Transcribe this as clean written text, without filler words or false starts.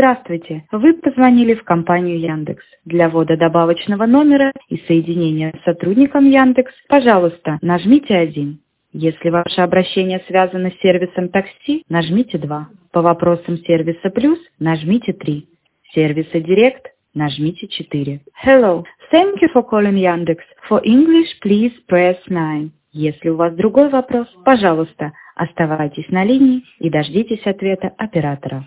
Здравствуйте! Вы позвонили в компанию Яндекс. Для ввода добавочного номера и соединения с сотрудником Яндекс, пожалуйста, нажмите 1. Если ваше обращение связано с сервисом такси, нажмите 2. По вопросам сервиса плюс, нажмите 3. Сервиса Директ, нажмите 4. Hello, thank you for calling Яндекс. For English, please press 9. Если у вас другой вопрос, пожалуйста, оставайтесь на линии и дождитесь ответа оператора.